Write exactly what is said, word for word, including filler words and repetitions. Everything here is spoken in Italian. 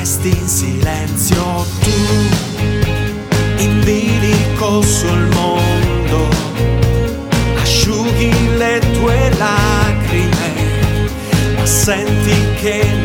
resti in silenzio, tu in bilico sul mondo, asciughi le tue lacrime, ma senti che